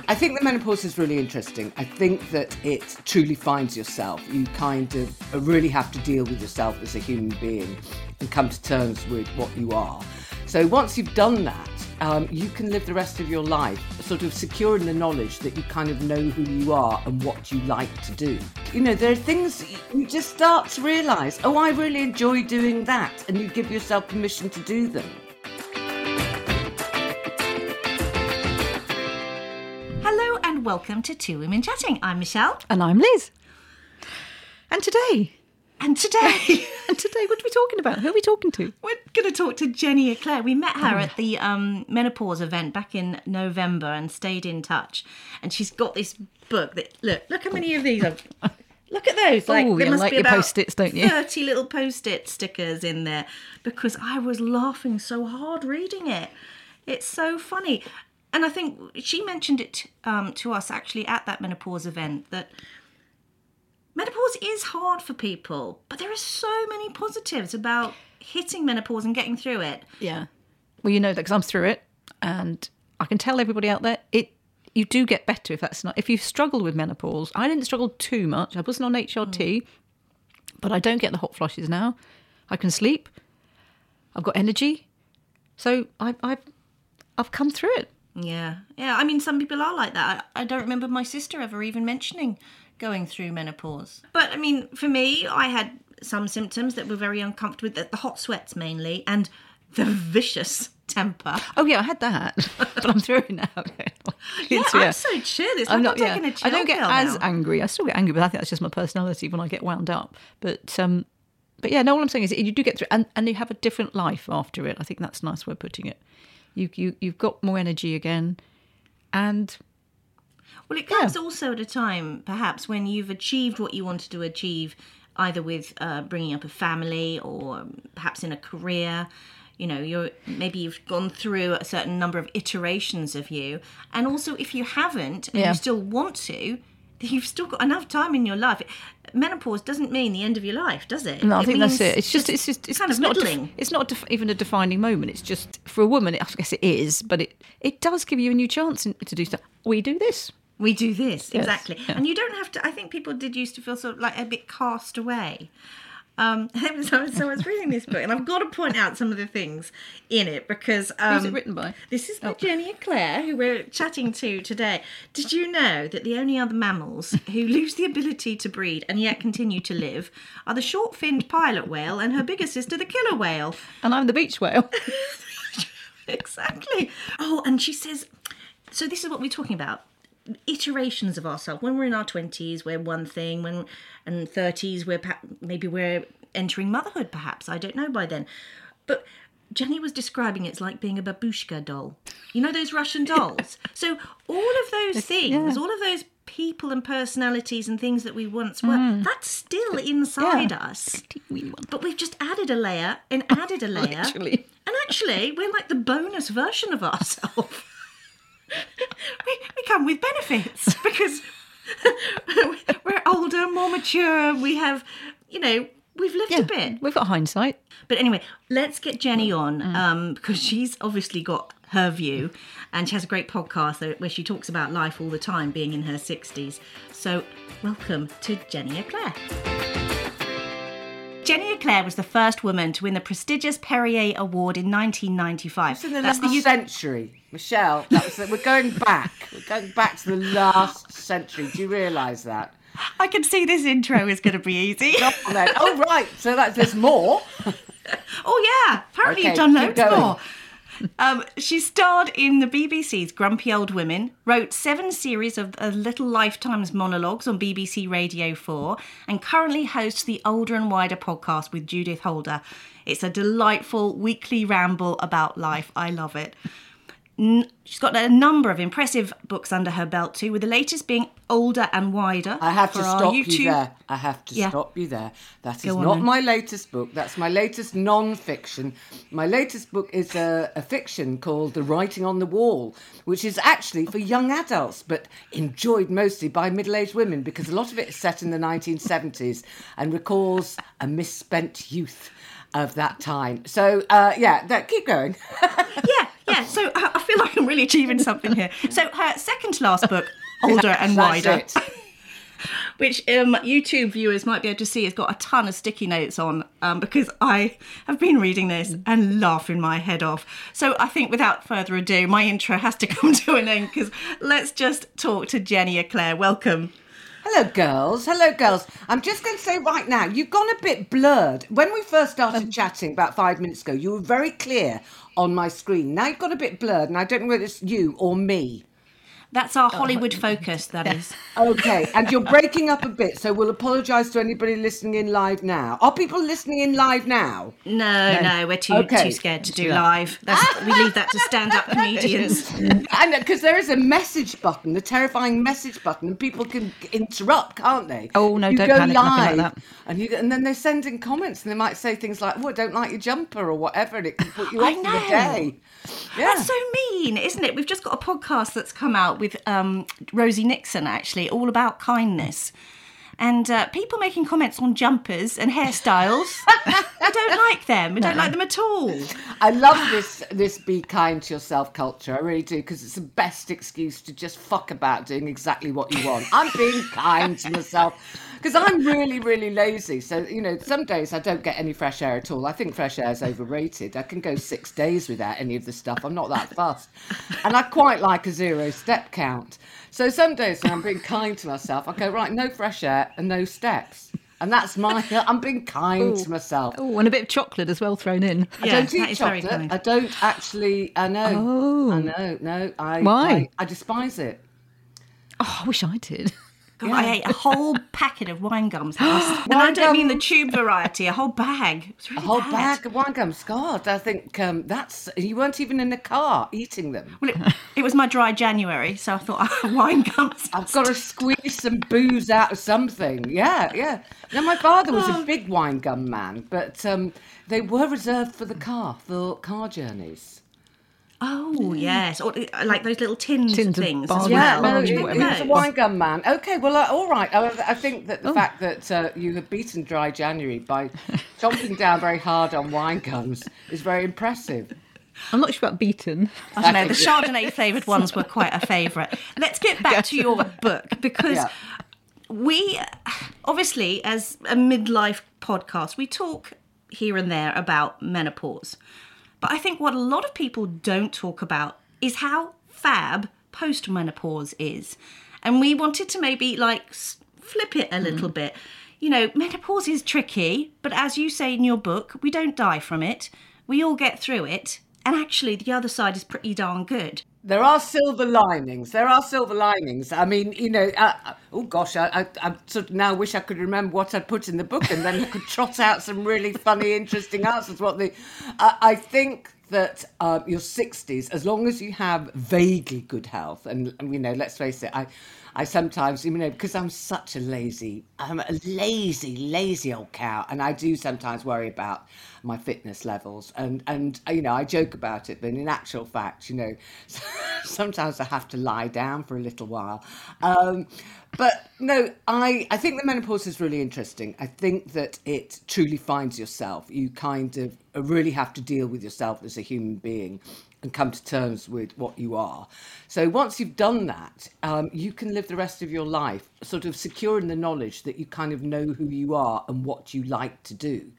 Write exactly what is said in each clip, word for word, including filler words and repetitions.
I think the menopause is really interesting. I think that it truly finds yourself. You kind of really have to deal with yourself as a human being and come to terms with what you are. So once you've done that, um, you can live the rest of your life sort of secure in the knowledge that you kind of know who you are and what you like to do. You know, there are things you just start to realise, oh, I really enjoy doing that, and you give yourself permission to do them. Hello and welcome to Two Women Chatting. I'm Michelle. And I'm Liz. And today... And today... and today, what are we talking about? Who are we talking to? We're going to talk to Jenny Eclair. We met her oh. at the um, menopause event back in November and stayed in touch. And she's got this book that... Look, look how many of these are... Look at those. Like, oh, there you must like be your about post-its, don't you? thirty little post-it stickers in there because I was laughing so hard reading it. It's so funny. And I think she mentioned it um, to us actually at that menopause event that menopause is hard for people, but there are so many positives about hitting menopause and getting through it. Yeah. Well, you know that because I'm through it, and I can tell everybody out there, it you do get better if that's not... If you've struggled with menopause, I didn't struggle too much. I wasn't on H R T, mm. but I don't get the hot flushes now. I can sleep. I've got energy. So I've, I've, I've come through it. Yeah. Yeah, I mean, some people are like that. I, I don't remember my sister ever even mentioning going through menopause. But, I mean, for me, I had some symptoms that were very uncomfortable, the, the hot sweats mainly, and the vicious temper. Oh, yeah, I had that, but I'm through it now. yeah, I'm so chill. It's I'm not, not taking yeah. a chill I don't get pill as now. angry. I still get angry, but I think that's just my personality when I get wound up. But, um, but yeah, no, all I'm saying is you do get through it, and, and you have a different life after it. I think that's a nice way of putting it. You, you, you've got more energy again, and... Well, it comes yeah. also at a time, perhaps, when you've achieved what you wanted to achieve, either with uh, bringing up a family or perhaps in a career. You know, you're maybe you've gone through a certain number of iterations of you. And also, if you haven't and yeah. you still want to, you've still got enough time in your life. Menopause doesn't mean the end of your life, does it? No, I it think that's it. It's just, it's just, it's kind it's of not, middling. Def- it's not def- even a defining moment. It's just for a woman. I guess it is, but it it does give you a new chance in, to do stuff. We do this. We do this, yes. exactly. Yeah. And you don't have to, I think people did used to feel sort of like a bit cast away. Um, so, so I was reading this book, and I've got to point out some of the things in it, because... Um, Who's it written by? This is by oh. Jenny Eclair, who we're chatting to today. Did you know that the only other mammals who lose the ability to breed and yet continue to live are the short-finned pilot whale and her bigger sister, the killer whale? And I'm the beach whale. Exactly. Oh, and she says... So this is what we're talking about. Iterations of ourselves. When we're in our twenties, we're one thing. When and thirties, we're maybe we're entering motherhood. Perhaps I don't know by then. But Jenny was describing it's like being a babushka doll. You know those Russian dolls. So all of those things, yeah. all of those people and personalities and things that we once were, mm. that's still inside yeah. us. But we've just added a layer and added a layer. Literally. And actually, we're like the bonus version of ourselves. we, we come with benefits because we're older, more mature. We have, you know, we've lived yeah, a bit. We've got hindsight. But anyway, let's get Jenny on mm. um, because she's obviously got her view, and she has a great podcast where she talks about life all the time, being in her sixties. So welcome to Jenny Eclair. Jenny Eclair was the first woman to win the prestigious Perrier Award in nineteen ninety-five. It's in the That's last the century, Michelle. That's we're going back. We're going back to the last century. Do you realise that? I can see this intro is going to be easy. Oh, right. So that's there's more. Oh, yeah. Apparently okay, you've done keep loads going. more. Um, she starred in the B B C's Grumpy Old Women, wrote seven series of uh, Little Lifetimes monologues on B B C Radio four, and currently hosts the Older and Wider podcast with Judith Holder. It's a delightful weekly ramble about life. I love it. She's got a number of impressive books under her belt too, with the latest being Older and Wider. I have to stop YouTube. you there. I have to Yeah. stop you there. That is Go on not then. my latest book. That's my latest non-fiction. My latest book is a, a fiction called The Writing on the Wall, which is actually for young adults, but enjoyed mostly by middle-aged women, because a lot of it is set in the nineteen seventies and recalls a misspent youth of that time. So, uh, yeah, that, keep going. Yeah, yeah. Yeah, so I I feel like I'm really achieving something here. So her second to last book, Older and That's Wider, it. which um, YouTube viewers might be able to see, has got a ton of sticky notes on um, because I have been reading this and laughing my head off. So I think without further ado, my intro has to come to an end because let's just talk to Jenny Eclair. Welcome. Hello, girls. Hello, girls. I'm just going to say right now, you've gone a bit blurred. When we first started chatting about five minutes ago, you were very clear on my screen. Now you've got a bit blurred, and I don't know whether it's you or me. That's our Hollywood focus, that is. Okay, and you're breaking up a bit, so we'll apologise to anybody listening in live now. Are people listening in live now? No, no, No. we're too Okay. too scared to do live. That's, we leave that to stand-up comedians. And because there is a message button, the terrifying message button, and people can interrupt, can't they? Oh, no, You don't go panic, nothing like live, that. And, you, and then they send in comments, and they might say things like, "Oh, I don't like your jumper," or whatever, and it can put you I off for the know. day. Yeah. That's so mean, isn't it? We've just got a podcast that's come out with um, Rosie Nixon, actually, all about kindness. And uh, people making comments on jumpers and hairstyles. I don't like them. I don't like them at all. I love this this be kind to yourself culture. I really do, because it's the best excuse to just fuck about doing exactly what you want. I'm being kind to myself because I'm really, really lazy. So, you know, some days I don't get any fresh air at all. I think fresh air is overrated. I can go six days without any of the stuff. I'm not that fussed. And I quite like a zero step count. So some days when I'm being kind to myself, I go, right, no fresh air and no steps. And that's my, I'm being kind Ooh. to myself. Oh, and a bit of chocolate as well thrown in. I Yeah, don't that eat is very chocolate. kind. I don't actually. I know. Oh. I know. No. I. Why? I, I despise it. Oh, I wish I did. God, I ate a whole packet of wine gums last. And I Wine don't mean the gums? tube variety, a whole bag. It was A really whole bad. bag of wine gums. God, I think um, that's. You weren't even in the car eating them. Well, it, it was my dry January, so I thought oh, wine gums. I've got to squeeze some booze out of something. Yeah, yeah. Now my father was a big wine gum man, but um, they were reserved for the car, for car journeys. Oh, yes. Or uh, like those little tins, Tins of things as barley. Yeah, well. no, Barley, he, he whatever. was a wine gum man. Okay, well, uh, all right. I, I think that Oh. the fact that uh, you have beaten dry January by chomping down very hard on wine gums is very impressive. I'm not sure about beaten. I don't know, the Chardonnay flavoured ones were quite a favourite. Let's get back to your book because Yeah. we, obviously, as a midlife podcast, we talk here and there about menopause. But I think what a lot of people don't talk about is how fab post-menopause is. And we wanted to maybe like s- flip it a little bit. You know, menopause is tricky, but as you say in your book, we don't die from it. We all get through it. And actually, the other side is pretty darn good. There are silver linings. There are silver linings. I mean, you know, uh, uh, oh gosh, I, I, I sort of now wish I could remember what I put in the book, and then I could trot out some really funny, interesting answers. What the, uh, I think that uh, your sixties, as long as you have vaguely good health, and you know, let's face it, I, I sometimes, you know, because I'm such a lazy, I'm a lazy, lazy old cow, and I do sometimes worry about my fitness levels, and and you know, I joke about it, but in actual fact, you know, sometimes I have to lie down for a little while. Um, but no, I I think the menopause is really interesting. I think that it truly finds yourself. You kind of really have to deal with yourself as a human being and come to terms with what you are. So once you've done that, um, you can live the rest of your life sort of secure in the knowledge that you kind of know who you are and what you like to do.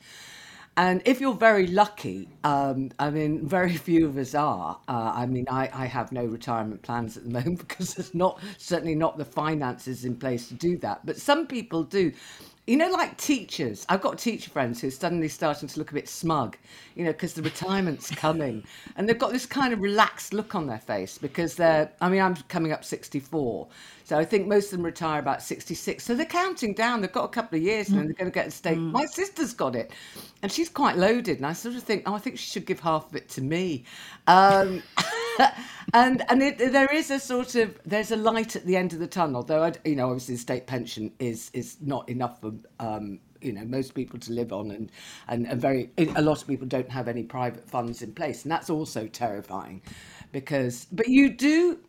And if you're very lucky, um, I mean, very few of us are. Uh, I mean, I, I have no retirement plans at the moment because there's not, certainly not the finances in place to do that. But some people do. You know, like teachers. I've got teacher friends who are suddenly starting to look a bit smug, you know, because the retirement's coming. And they've got this kind of relaxed look on their face because they're, I mean, I'm coming up sixty-four. So I think most of them retire about sixty-six. So they're counting down. They've got a couple of years and then they're going to get a state. My sister's got it. And she's quite loaded. And I sort of think, oh, I think she should give half of it to me. Um, and and it, there is a sort of, there's a light at the end of the tunnel. Though, I, you know, obviously the state pension is is not enough for, um, you know, most people to live on. And, and, and very, a lot of people don't have any private funds in place. And that's also terrifying because, but you do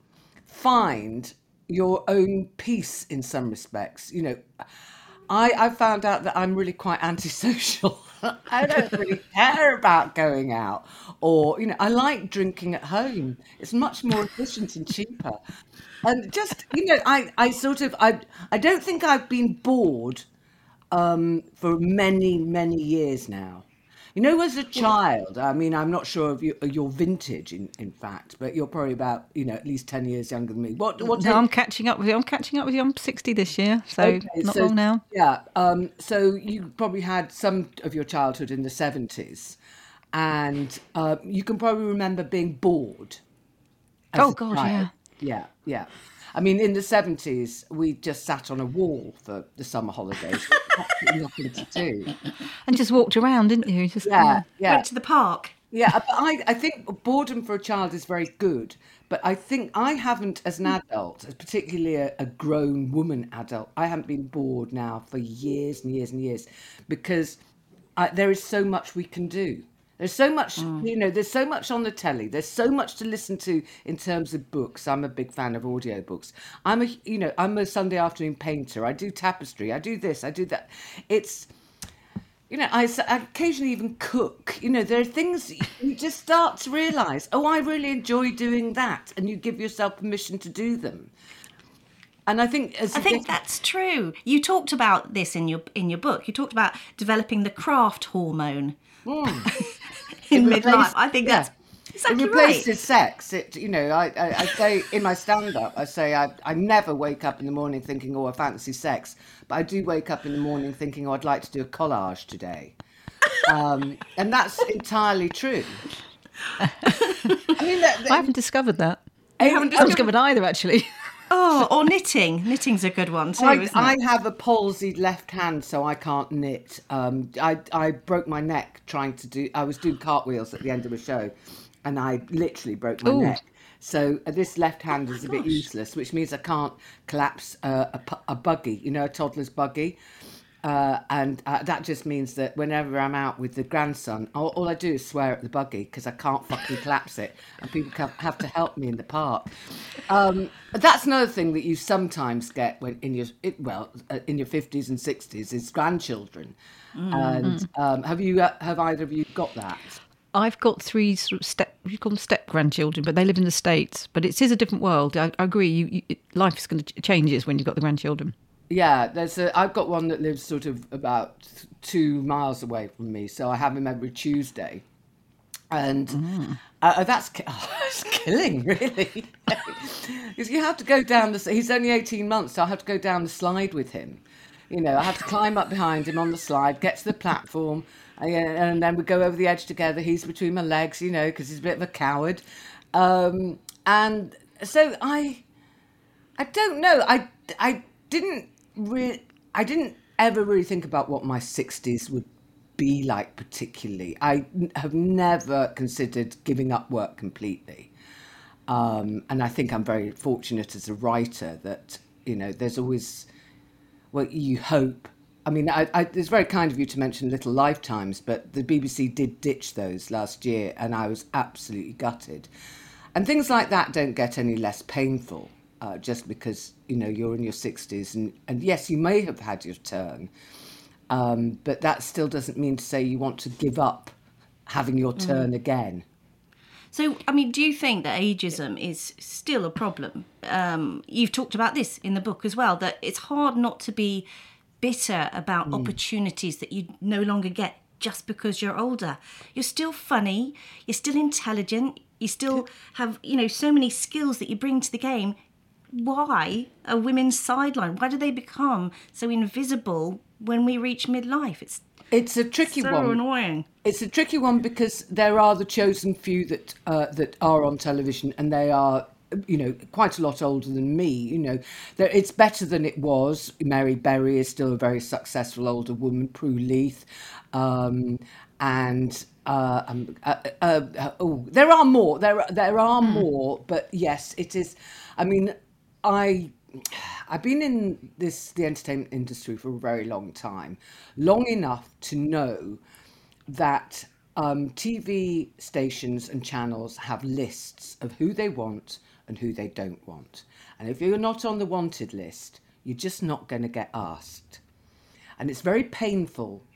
find your own peace in some respects. You know, I, I found out that I'm really quite antisocial. I don't really care about going out. Or, you know, I like drinking at home. It's much more efficient and cheaper. And just, you know, I, I sort of, I, I don't think I've been bored um, for many, many years now. You know, as a child, I mean, I'm not sure of your, your vintage, in, in fact, but you're probably about, you know, at least ten years younger than me. What, what No, I'm catching up with you. I'm catching up with you. I'm sixty this year, so Okay, not so long now. yeah, um, so you probably had some of your childhood in the seventies, and uh, you can probably remember being bored as Oh a God, child. yeah. Yeah, yeah. I mean, in the seventies, we just sat on a wall for the summer holidays. Absolutely nothing to do. And just walked around, didn't you? Just Yeah, yeah. yeah. Went to the park. Yeah, but I, I think boredom for a child is very good. But I think I haven't, as an adult, as particularly a, a grown woman adult, I haven't been bored now for years and years and years because I, there is so much we can do. There's so much, you know, there's so much on the telly. There's so much to listen to in terms of books. I'm a big fan of audiobooks. I'm a, you know, I'm a Sunday afternoon painter. I do tapestry. I do this. I do that. It's, you know, I, s- I occasionally even cook. You know, there are things y- you just start to realise, oh, I really enjoy doing that. And you give yourself permission to do them. And I think as I you get, think that's true. You talked about this in your in your book. You talked about developing the craft hormone it in midlife. replaced, I think yeah, that's it exactly right. replaces sex. It, you know, I, I, I say in my stand-up, I say I, I never wake up in the morning thinking, oh, I fancy sex. But I do wake up in the morning thinking, oh, I'd like to do a collage today. Um, and that's entirely true. I mean, that, I that, haven't discovered that. You haven't I haven't discovered. discovered either, actually. Oh, or knitting. Knitting's a good one too, I, isn't I it? have a palsied left hand, so I can't knit. Um, I, I broke my neck trying to do, I was doing cartwheels at the end of a show, and I literally broke my Oh, neck. So uh, this left hand is a bit Gosh. useless, which means I can't collapse uh, a, pu- a buggy, you know, a toddler's buggy. Uh, and uh, that just means that whenever I'm out with the grandson, all, all I do is swear at the buggy because I can't fucking collapse it, and people ca- have to help me in the park. Um, that's another thing that you sometimes get when in your it, well uh, in your fifties and sixties is grandchildren. And um, have you uh, have either of you got that? I've got three sort of step, you call them step grandchildren, but they live in the States. But it is a different world. I, I agree. You, you, it- life is going to changes when you've got the grandchildren. Yeah, there's a. I've got one that lives sort of about th- two miles away from me, so I have him every Tuesday, and uh, that's ki- oh, it's killing, really. Because you have to go down the. s- He's only eighteen months, so I have to go down the slide with him. You know, I have to climb up behind him on the slide, get to the platform, and, and then we go over the edge together. He's between my legs, you know, because he's a bit of a coward, um, and so I. I don't know. I I didn't really. I didn't ever really think about what my sixties would be like particularly. I n- have never considered giving up work completely. Um, and I think I'm very fortunate as a writer that, you know, there's always, well, you hope. I mean, I, I, it's very kind of you to mention Little Lifetimes, but the B B C did ditch those last year, and I was absolutely gutted. And things like that don't get any less painful uh, just because, you know, you're in your sixties. And, and yes, you may have had your turn, um, but that still doesn't mean to say you want to give up having your turn again. So, I mean, do you think that ageism is still a problem? Um, you've talked about this in the book as well, that it's hard not to be bitter about opportunities that you no longer get just because you're older. You're still funny, you're still intelligent, you still have, you know, so many skills that you bring to the game. Why are women sidelined? Why do they become so invisible when we reach midlife? It's It's a tricky so one. annoying. It's a tricky one because there are the chosen few that uh, that are on television, and they are, you know, quite a lot older than me. You know, There- it's better than it was. Mary Berry is still a very successful older woman. Prue Leith, um, and uh, um, uh, uh, uh, oh, there are more. There are- there are more, but yes, it is. I mean, I I've been in this the entertainment industry for a very long time, long enough to know that um, T V stations and channels have lists of who they want and who they don't want. And if you're not on the wanted list, you're just not going to get asked. And it's very painful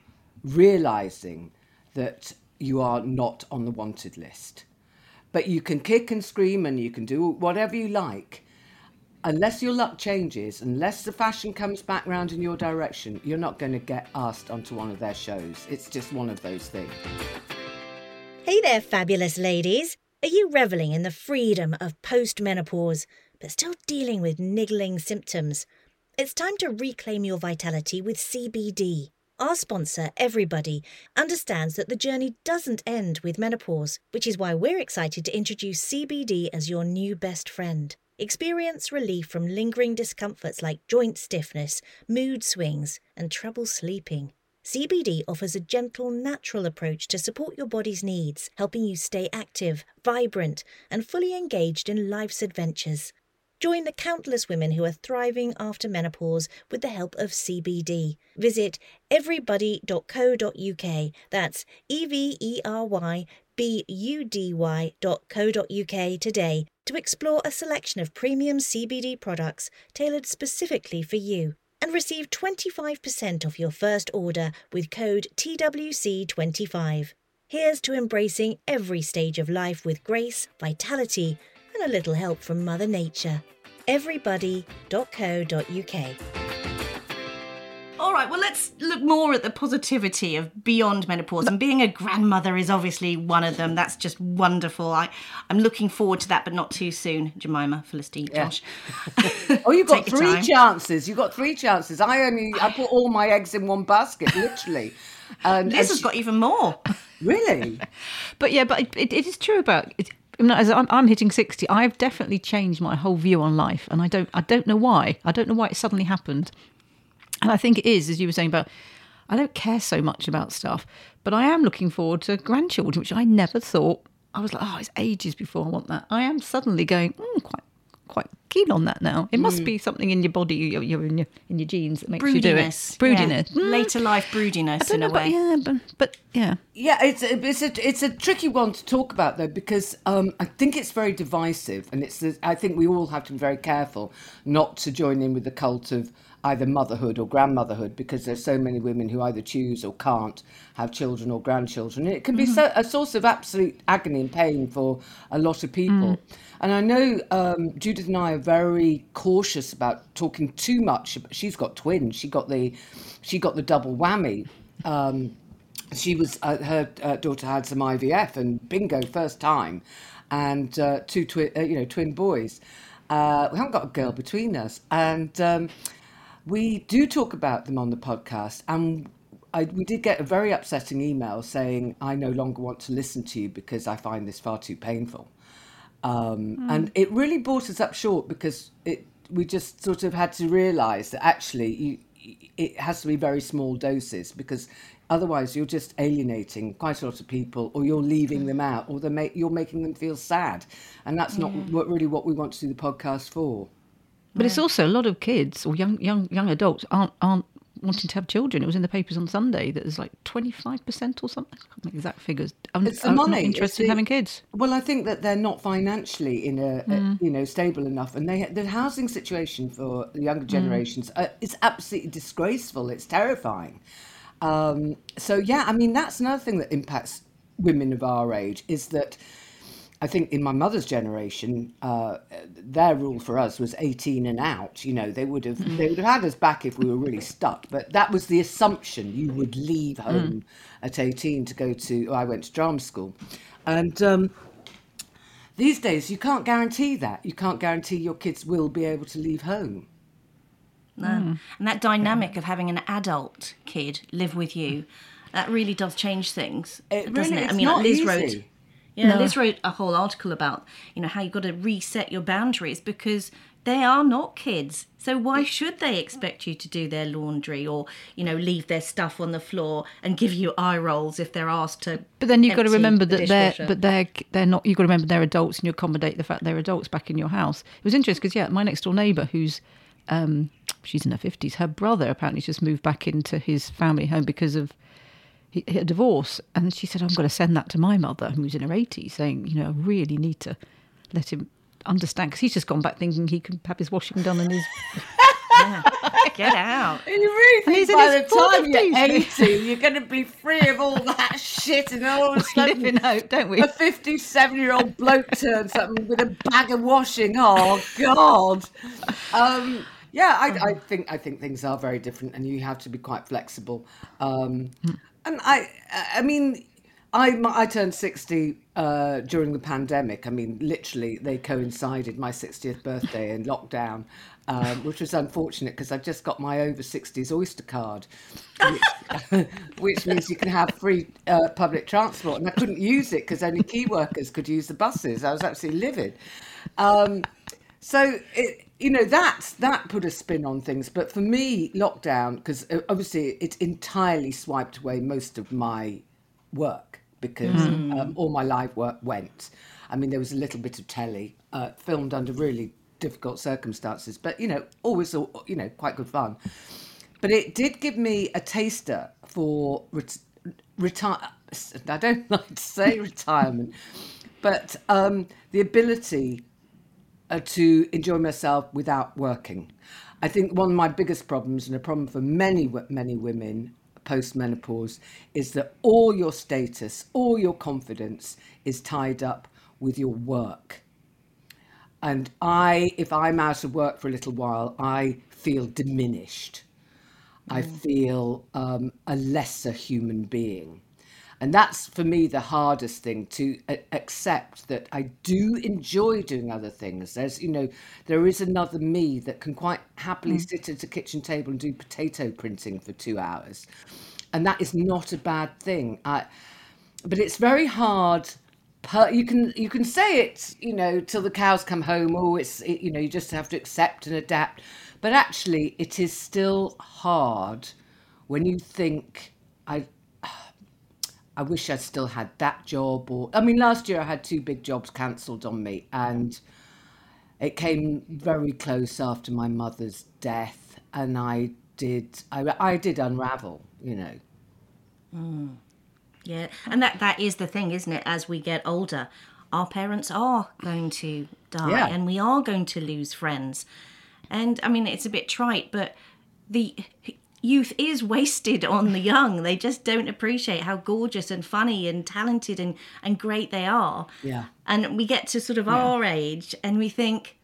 realising that you are not on the wanted list. But you can kick and scream and you can do whatever you like. Unless your luck changes, unless the fashion comes back round in your direction, you're not going to get asked onto one of their shows. It's just one of those things. Hey there, fabulous ladies. Are you revelling in the freedom of post-menopause, but still dealing with niggling symptoms? It's time to reclaim your vitality with C B D. Our sponsor, Everybody, understands that the journey doesn't end with menopause, which is why we're excited to introduce C B D as your new best friend. Experience relief from lingering discomforts like joint stiffness, mood swings, and trouble sleeping. C B D offers a gentle, natural approach to support your body's needs, helping you stay active, vibrant, and fully engaged in life's adventures. Join the countless women who are thriving after menopause with the help of C B D. Visit everybody dot co dot uk. That's E V E R Y B U D Y dot co dot uk today to explore a selection of premium C B D products tailored specifically for you. And receive twenty-five percent off your first order with code T W C twenty-five. Here's to embracing every stage of life with grace, vitality, and a little help from Mother Nature. everybody dot co dot uk. All right, well, let's look more at the positivity of beyond menopause. And being a grandmother is obviously one of them. That's just wonderful. I, I'm looking forward to that, but not too soon, Jemima, Felicity, Josh. Yeah. Oh, you've got Take your three time. chances. You've got three chances. I only, I put all my eggs in one basket, literally. And, Liz and has she- got even more. Really? But yeah, but it, it, it is true about it. I mean, as I'm, I'm hitting sixty, I've definitely changed my whole view on life, and I don't, I don't know why. I don't know why it suddenly happened. And I think it is, as you were saying about, I don't care so much about stuff, but I am looking forward to grandchildren, which I never thought. I was like, oh, it's ages before I want that. I am suddenly going, mm, quite, quite keen on that now. It must be something in your body, you're, you're in your in your genes that makes you do it. Broodiness. Broodiness. Yeah. Mm. Later life broodiness, I don't in know, a but way. yeah, but, but yeah. Yeah, it's a, it's a it's a tricky one to talk about though, because um, I think it's very divisive, and it's I think we all have to be very careful not to join in with the cult of either motherhood or grandmotherhood, because there's so many women who either choose or can't have children or grandchildren. And it can be so, a source of absolute agony and pain for a lot of people. And I know um, Judith and I are very cautious about talking too much. She's got twins. She got the she got the double whammy. Um, she was uh, her uh, daughter had some I V F and bingo, first time, and uh, two twin uh, you know twin boys. Uh, we haven't got a girl between us, and um, we do talk about them on the podcast. And I, we did get a very upsetting email saying, "I no longer want to listen to you because I find this far too painful." Um, mm. And it really brought us up short, because it we just sort of had to realise that actually you, it has to be very small doses, because otherwise you're just alienating quite a lot of people, or you're leaving them out, or ma- you're making them feel sad. And that's not yeah. what, really what we want to do the podcast for. But yeah. It's also a lot of kids or young young young adults aren't aren't wanting to have children. It was in the papers on Sunday that there's like twenty-five percent or something. I can't remember exact figures. I'm, it's the I'm money. not interested it's the, in having kids. Well, I think that they're not financially in a, mm. a you know stable enough, and they the housing situation for the younger generations mm. uh, is absolutely disgraceful. It's terrifying. Um, so yeah, I mean that's another thing that impacts women of our age, is that I think in my mother's generation, uh, their rule for us was eighteen and out. You know, they would have they would have had us back if we were really stuck. But that was the assumption. You would leave home mm. at eighteen to go to. Oh, I went to drama school, and um, these days you can't guarantee that. You can't guarantee your kids will be able to leave home. No, mm. and that dynamic of having an adult kid live with you, that really does change things, it doesn't really, it? It's I mean, not like Liz easy. wrote. Yeah, no. Liz wrote a whole article about, you know, how you've got to reset your boundaries, because they are not kids. So why should they expect you to do their laundry or, you know, leave their stuff on the floor and give you eye rolls if they're asked to? But then you've got to remember the that they're, dishwasher. but they're they're not. You've got to remember they're adults, and you accommodate the fact they're adults back in your house. It was interesting because yeah, my next door neighbour, who's um, she's in her fifties, her brother apparently just moved back into his family home because of a divorce, and she said, I'm going to send that to my mother, who's in her eighties, saying, you know, I really need to let him understand, because he's just gone back thinking he can have his washing done and his... Yeah. Get out. You really And think he's in by the his time you're forties. eighty, you're going to be free of all that shit, and all of a We live sudden in hope, don't we? a fifty-seven-year-old bloke turns up with a bag of washing. Oh God! Um, yeah, I, I think I think things are very different, and you have to be quite flexible. Um, and I, I mean, I I turned sixty uh, during the pandemic. I mean, literally, they coincided my sixtieth birthday and lockdown, um, which was unfortunate because I just got my over sixties Oyster card, which, which means you can have free uh, public transport, and I couldn't use it because only key workers could use the buses. I was absolutely livid. Um, so it, you know, that's that put a spin on things. But for me, lockdown, because obviously it entirely swiped away most of my work because mm. um, all my live work went. I mean, there was a little bit of telly uh, filmed under really difficult circumstances, but you know, always you know quite good fun. But it did give me a taster for ret- retire. I don't like to say retirement, but um, the ability uh, to enjoy myself without working. I think one of my biggest problems, and a problem for many many women post-menopause, is that all your status, all your confidence is tied up with your work. And I, if I'm out of work for a little while, I feel diminished. Mm. I feel um, a lesser human being. And that's, for me, the hardest thing, to a- accept that I do enjoy doing other things. There's, you know, there is another me that can quite happily mm. sit at a kitchen table and do potato printing for two hours. And that is not a bad thing. I, but it's very hard. Per, you can you can say it, you know, till the cows come home. Oh, it's, it, you know, you just have to accept and adapt. But actually, it is still hard when you think, I I wish I still had that job. Or I mean, last year I had two big jobs cancelled on me, and it came very close after my mother's death, and I did I, I did unravel, you know. Mm. Yeah, and that, that is the thing, isn't it? As we get older, our parents are going to die, yeah. and we are going to lose friends. And I mean, it's a bit trite, but the youth is wasted on the young. They just don't appreciate how gorgeous and funny and talented and, and great they are. Yeah. And we get to sort of yeah. our age and we think,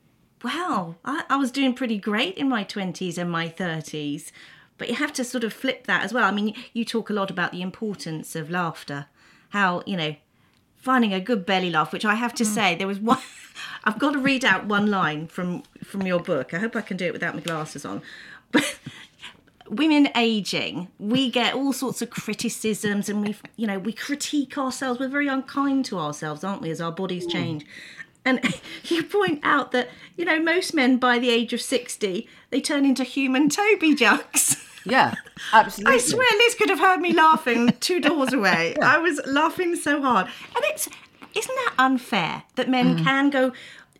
wow, I, I was doing pretty great in my twenties and my thirties. But you have to sort of flip that as well. I mean, you talk a lot about the importance of laughter, how, you know, finding a good belly laugh, which I have to mm. say, there was one, I've got to read out one line from, from your book. I hope I can do it without my glasses on. But women aging, we get all sorts of criticisms and we, you know, we critique ourselves. We're very unkind to ourselves, aren't we, as our bodies mm. change. And you point out that, you know, most men by the age of sixty, they turn into human Toby jugs. Yeah, absolutely. I swear Liz could have heard me laughing two doors away. Yeah. I was laughing so hard. And it's, isn't that unfair that men mm. can go,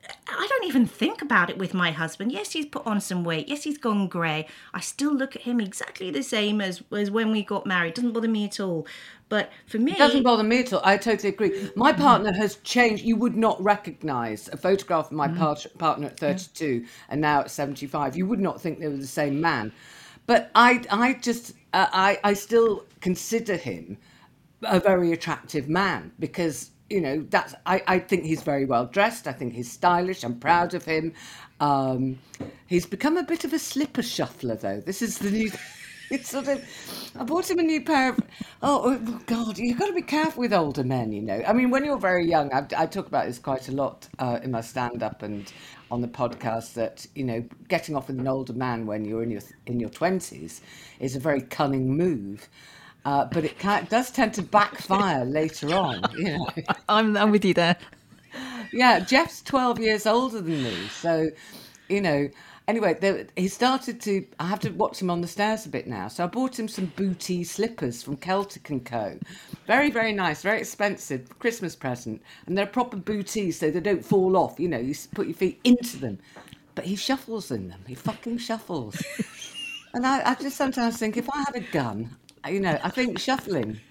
I don't even think about it with my husband. Yes, he's put on some weight. Yes, he's gone grey. I still look at him exactly the same as, as when we got married. Doesn't bother me at all. But for me... It doesn't bother me at all. I totally agree. My partner has changed. You would not recognise a photograph of my mm. part- partner at thirty-two and now at seventy-five. You would not think they were the same man. But I, I just, uh, I, I still consider him a very attractive man because, you know, that's, I, I think he's very well dressed. I think he's stylish. I'm proud of him. Um, he's become a bit of a slipper shuffler, though. This is the new, it's sort of, I bought him a new pair of, oh, oh God, you've got to be careful with older men, you know. I mean, when you're very young, I, I talk about this quite a lot uh, in my stand-up and on the podcast, that, you know, getting off with an older man when you're in your in your twenties is a very cunning move, uh, but it can, does tend to backfire later on. You know, I'm I'm with you there. Yeah, Jeff's twelve years older than me, so you know. Anyway, there, he started to. I have to watch him on the stairs a bit now. So I bought him some booty slippers from Celtic and Co. Very, very nice, very expensive Christmas present, and they're proper booties, so they don't fall off. You know, you put your feet into them, but he shuffles in them. He fucking shuffles, and I, I just sometimes think, if I had a gun, you know, I think shuffling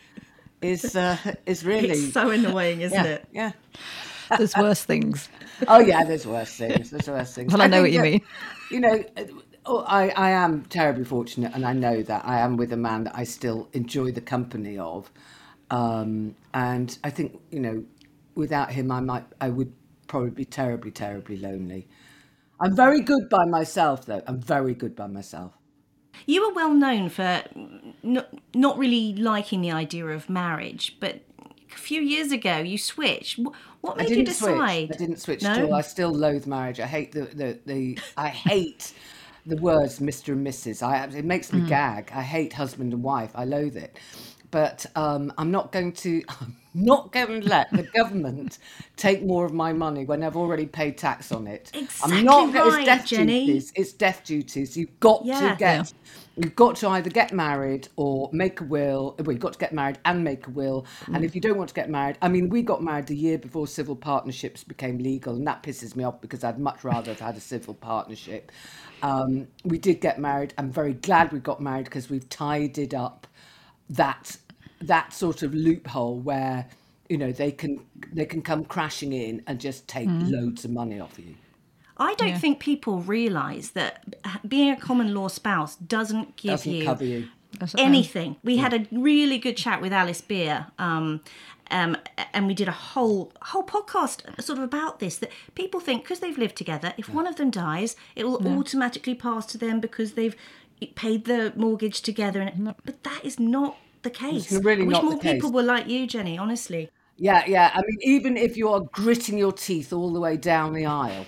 is uh, is really it's so annoying, isn't yeah, it? Yeah. There's worse things. Oh yeah, there's worse things. There's worse things. Well, I, I know what you that, mean. You know, Oh, I, I am terribly fortunate, and I know that I am with a man that I still enjoy the company of. Um, and I think, you know, without him, I might, I would probably be terribly, terribly lonely. I'm very good by myself, though. I'm very good by myself. You were well known for not, not really liking the idea of marriage, but a few years ago you switched. What I made you didn't decide? switch. I didn't switch No? at all. I still loathe marriage. I hate the, the, the I hate the words Mister and Missus I it makes me gag. I hate husband and wife. I loathe it. But um, I'm not going to I'm not going to let the government take more of my money when I've already paid tax on it. Exactly I'm not right, it's death Jenny. duties. It's death duties. You've got Yeah. to get You've got to either get married or make a will. Well, you've got to get married and make a will. And if you don't want to get married, I mean, we got married the year before civil partnerships became legal, and that pisses me off because I'd much rather have had a civil partnership. Um, we did get married. I'm very glad we got married because we've tidied up that that sort of loophole where, you know, they can they can come crashing in and just take loads of money off you. I don't Yeah. think people realise that being a common law spouse doesn't give Doesn't you cover you. That's- anything. We had a really good chat with Alice Beer, um, um, and we did a whole whole podcast sort of about this. That people think because they've lived together, if one of them dies, it will automatically pass to them because they've paid the mortgage together. And but that is not the case. really I wish not the more people case. were like you, Jenny. Honestly. Yeah, yeah. I mean, even if you are gritting your teeth all the way down the aisle,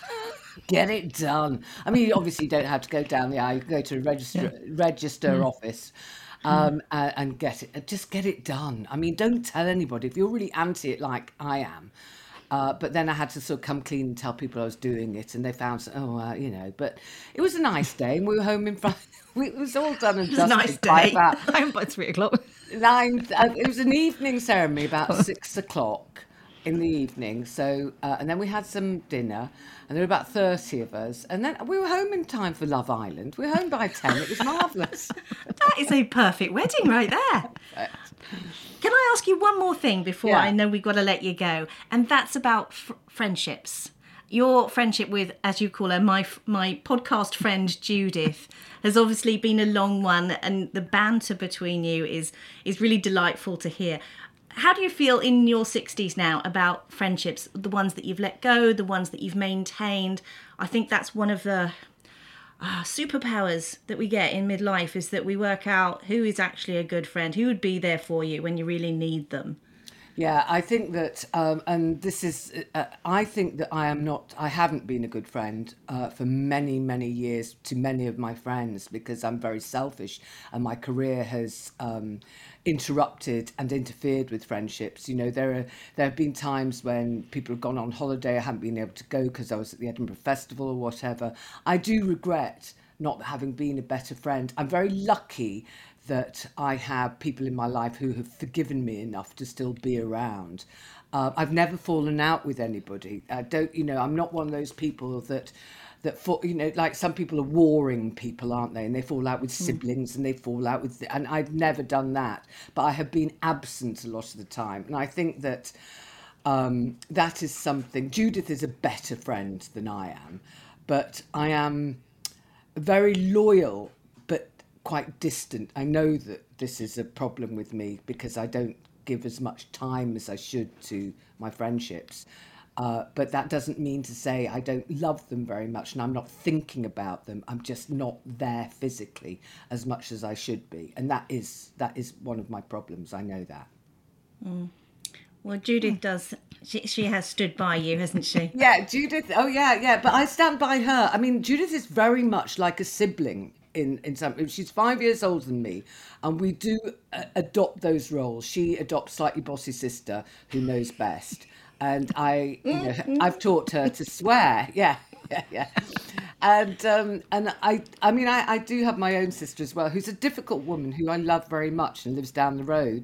get it done. I mean, you obviously don't have to go down the aisle. You can go to a register register office um, and, and get it. Just get it done. I mean, don't tell anybody if you're really anti it, like I am. Uh, but then I had to sort of come clean and tell people I was doing it, and they found, oh, uh, you know. But it was a nice day, and we were home in front. It was all done and It was a dusted nice by day. about I'm by three o'clock. nine. Uh, it was an evening ceremony about six o'clock in the evening. So, uh, and then we had some dinner, and there were about thirty of us, and then we were home in time for Love Island. We were home by ten. It was marvellous. That is a perfect wedding right there. Can I ask you one more thing before Yeah. I know we've got to let you go? And that's about f- friendships. Your friendship with, as you call her, my my podcast friend Judith, has obviously been a long one, and the banter between you is is really delightful to hear. How do you feel in your sixties now about friendships, the ones that you've let go, the ones that you've maintained? I think that's one of the uh, superpowers that we get in midlife, is that we work out who is actually a good friend, who would be there for you when you really need them. Yeah, I think that, um, and this is, uh, I think that I am not, I haven't been a good friend uh, for many, many years to many of my friends because I'm very selfish and my career has um, interrupted and interfered with friendships. You know, there are there have been times when people have gone on holiday, I haven't been able to go because I was at the Edinburgh Festival or whatever. I do regret not having been a better friend. I'm very lucky that I have people in my life who have forgiven me enough to still be around. Uh, I've never fallen out with anybody. I don't, you know, I'm not one of those people that, that for, you know, like some people are warring people, aren't they? And they fall out with siblings and they fall out with, and I've never done that. But I have been absent a lot of the time. And I think that um, that is something. Judith is a better friend than I am, but I am very loyal, but quite distant. I know that this is a problem with me because I don't give as much time as I should to my friendships. Uh, but that doesn't mean to say I don't love them very much and I'm not thinking about them. I'm just not there physically as much as I should be. And that is that is one of my problems. I know that. Mm. Well, Judith does. She, she has stood by you, hasn't she? Yeah, Judith. Oh, yeah, yeah. But I stand by her. I mean, Judith is very much like a sibling in, in some. She's five years older than me, and we do uh, adopt those roles. She adopts slightly bossy sister who knows best, and I, you know, I've taught her to swear. Yeah, yeah, yeah. And um, and I, I mean, I, I do have my own sister as well, who's a difficult woman who I love very much and lives down the road.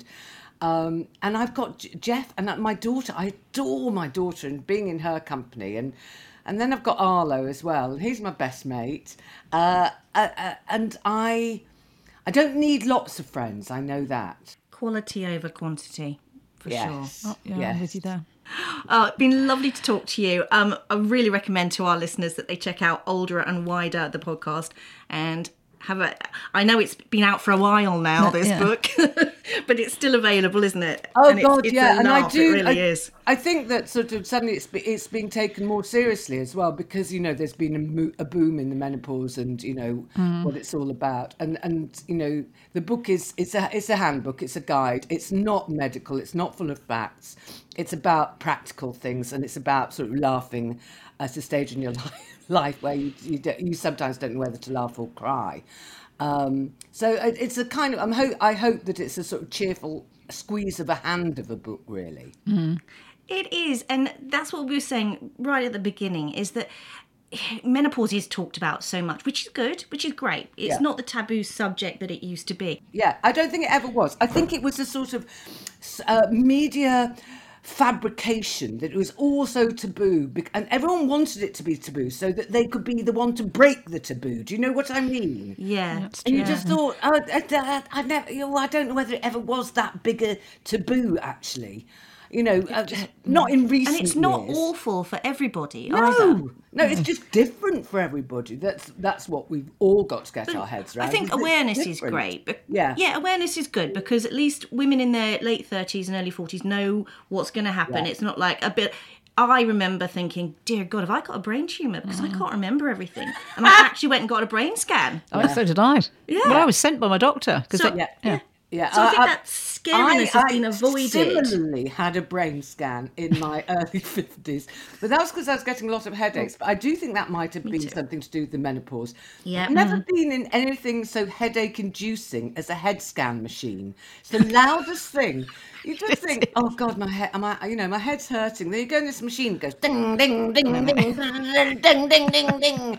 Um, and I've got J- Jeff and my daughter. I adore my daughter and being in her company. And and then I've got Arlo as well. And he's my best mate. Uh, uh, uh, and I I don't need lots of friends. I know that. Quality over quantity, for Yes. sure. Oh, yeah, yes. I'm with you there. Oh, it's been lovely to talk to you. Um, I really recommend to our listeners that they check out Older and Wider, the podcast, and have a. I know it's been out for a while now, this yeah. book, but it's still available, isn't it? Oh and it's, God, it's yeah, a and I laugh, do. It really I, is. I think that sort of suddenly it's be, it's being taken more seriously as well, because you know there's been a, mo- a boom in the menopause and you know Mm. what it's all about, and and you know the book is it's a it's a handbook, it's a guide, it's not medical, it's not full of facts, it's about practical things, and it's about sort of laughing at a stage in your life, life where you you, don't, you sometimes don't know whether to laugh or cry. Um, so it, it's a kind of I'm ho- I hope that it's a sort of cheerful squeeze of a hand of a book, really. It is, and that's what we were saying right at the beginning, is that menopause is talked about so much, which is good, which is great. It's Yeah. not the taboo subject that it used to be. Yeah, I don't think it ever was. I think it was a sort of uh, media fabrication that it was also taboo, bec- and everyone wanted it to be taboo so that they could be the one to break the taboo. Do you know what I mean? Yeah. That's And you true. just thought, oh, I, I, I never, you know, I don't know whether it ever was that big a taboo, actually. You know, uh, not in recent And it's not years. awful for everybody either. No, no, it's just different for everybody. That's that's what we've all got to get our heads around. I think is it's awareness is different. great. But Yeah. yeah, awareness is good because at least women in their late thirties and early forties know what's going to happen. Yeah. It's not like a bit. I remember thinking, dear God, have I got a brain tumour? Because I can't remember everything. And I actually went and got a brain scan. Oh, so did I. Yeah. Well, I was sent by my doctor because So- Yeah, yeah. yeah. So I think I- that scariness has been avoided. similarly had a brain scan in my early fifties, but that was because I was getting a lot of headaches. But I do think that might have been too. something to do with the menopause. Yeah. I've never been in anything so headache-inducing as a head scan machine. It's the loudest thing. You just think, oh God, my head, am I, you know, my head's hurting. Then you go in this machine, it goes ding, ding, ding, ding, ding, ding, ding, ding, ding,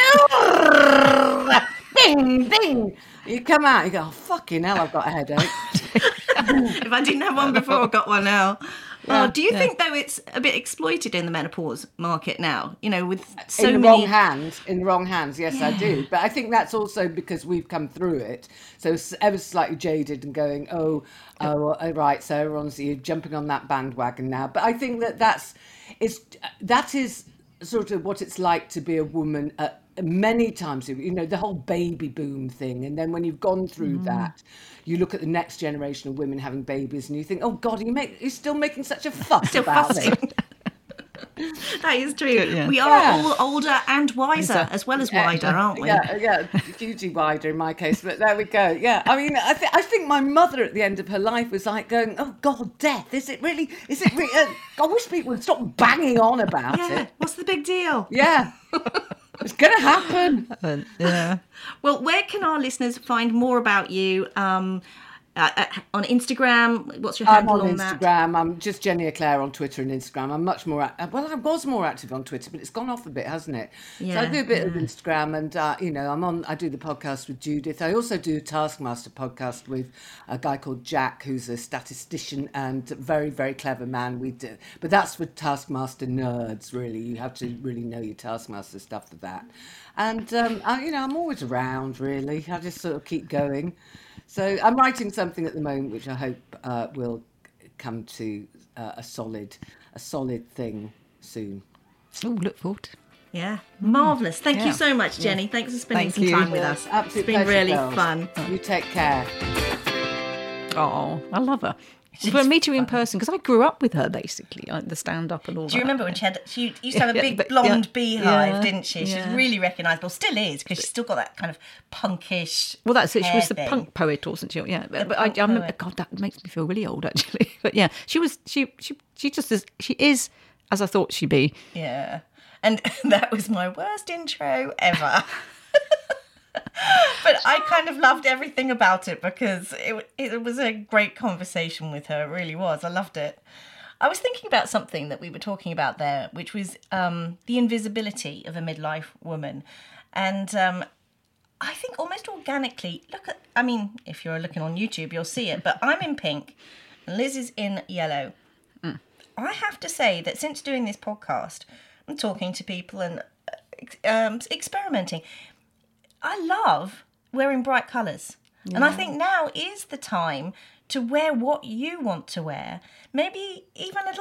ding, ding. You come out, you go, oh, fucking hell, I've got a headache. If I didn't have one before, I got one now. Yeah, oh, do you yeah. think though it's a bit exploited in the menopause market now? You know, with so in the many. wrong hands, in the wrong hands, yes, I do. But I think that's also because we've come through it, so s- ever slightly jaded and going, oh, oh, oh, right. So everyone's you're jumping on that bandwagon now. But I think that that's it's that is sort of what it's like to be a woman at many times. You know, the whole baby boom thing, and then when you've gone through that, you look at the next generation of women having babies, and you think, oh God, you make you're still making such a fuss Still about fussing. it. That is true. yeah. We are Yeah. all older and wiser, as well as wider, aren't we? Yeah, yeah, hugely wider in my case, but there we go. Yeah, I mean, I, th- I think my mother at the end of her life was like going, "Oh God, death! Is it really? Is it? Re- uh, I wish people would stop banging on about Yeah, it." what's the big deal? Yeah, it's gonna happen. Uh, yeah. Well, where can our listeners find more about you? Um, uh, uh, on Instagram, what's your I'm handle on on, that? Instagram. I'm just Jenny Eclair on Twitter and Instagram. I'm much more ac- well. I was more active on Twitter, but it's gone off a bit, hasn't it? So I Yeah, do a bit of Instagram, and uh, you know, I'm on. I do the podcast with Judith. I also do a Taskmaster podcast with a guy called Jack, who's a statistician and a very, very clever man. We do, but that's for Taskmaster nerds. Really, you have to really know your Taskmaster stuff for that. And um, I, you know, I'm always around. Really, I just sort of keep going. So I'm writing something at the moment, which I hope uh, will come to uh, a solid, a solid thing soon. Oh, look forward. Yeah, marvellous. Thank Yeah. you so much, Jenny. Thanks for spending Thank some you. time with Yes, us. absolute It's been pleasure, really girls. fun. You take care. Oh, I love her. We'll meet her in person because I grew up with her basically, like the stand up and all that. Do you remember when she had she used to have a Yeah, big but- blonde yeah, beehive, yeah, didn't she? She was yeah. really recognisable. Still is because she's still got that kind of punkish. Well, that's it. She hair was the thing. punk poet, wasn't she? Yeah, but, but I, punk I remember. poet. God, that makes me feel really old, actually. But yeah, she was. She she she just is. She is as I thought she'd be. Yeah, and that was my worst intro ever. But I kind of loved everything about it because it it was a great conversation with her. It really was. I loved it. I was thinking about something that we were talking about there, which was um, the invisibility of a midlife woman. And um, I think almost organically, look at, I mean, if you're looking on YouTube, you'll see it, but I'm in pink and Liz is in yellow. Mm. I have to say that since doing this podcast, I'm talking to people and um, experimenting. I love wearing bright colours. Yeah. And I think now is the time to wear what you want to wear. Maybe even a little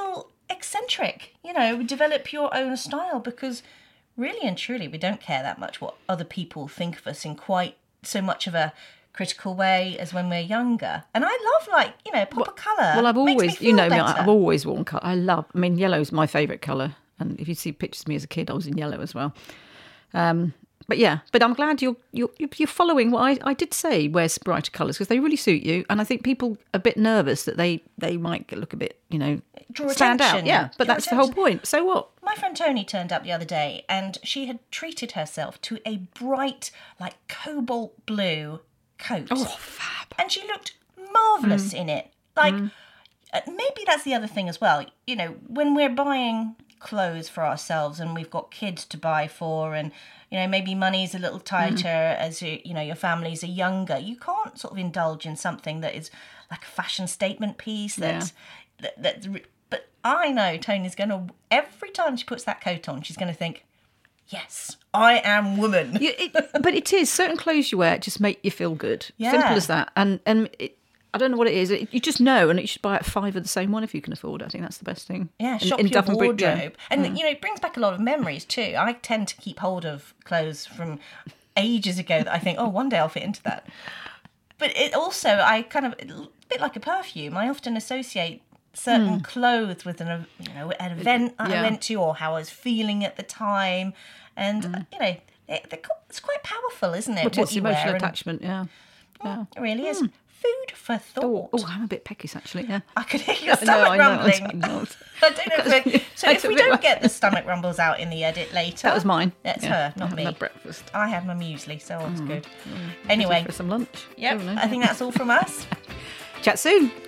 eccentric, you know, develop your own style, because really and truly we don't care that much what other people think of us in quite so much of a critical way as when we're younger. And I love, like, you know, pop of colour. Well, I've Makes always, me feel you know, me, better. I've always worn colour. I love, I mean, yellow's my favourite colour. And if you see pictures of me as a kid, I was in yellow as well. Um, but yeah, but I'm glad you're you're, you're following what I, I did say, wear some brighter colours, because they really suit you. And I think people are a bit nervous that they, they might look a bit, you know, Draw stand out. attention. Yeah, but Draw that's the whole attention. point. So what? My friend Tony turned up the other day, and she had treated herself to a bright, like, cobalt blue coat. Oh, fab. And she looked marvellous in it. Like, uh, maybe that's the other thing as well. You know, when we're buying clothes for ourselves and we've got kids to buy for, and, you know, maybe money's a little tighter as, you, you know, your families are younger, you can't sort of indulge in something that is like a fashion statement piece that's, that, that's, but I know Tony's going to, every time she puts that coat on, she's going to think, yes, I am woman. Yeah, it, but it is, certain clothes you wear just make you feel good. Yeah. Simple as that. And and it, I don't know what it is. It, you just know, and you should buy at five of the same one if you can afford it. I think that's the best thing. Yeah, In- shop in your Duff and Brick, yeah. wardrobe. And, you know, it brings back a lot of memories too. I tend to keep hold of clothes from ages ago that I think, oh, one day I'll fit into that. But it also, I kind of, a bit like a perfume, I often associate certain clothes with an, you know, an event that I Yeah. went to, or how I was feeling at the time. And, uh, you know, it, they're, co- it's quite powerful, isn't it? What what is you emotional wear, and attachment, yeah. yeah. it really is. Food for thought. Oh, I'm a bit peckish, actually, yeah. I could hear your I know, stomach I know, rumbling. I know. I don't know if we, so Makes if it we a bit don't like- get the stomach rumbles out in the edit later. That was mine. That's Yeah. her, I not haven't me. had breakfast. I had my muesli, so it's good. Anyway, For some lunch. yep, Don't know. I think that's all from us. Chat soon.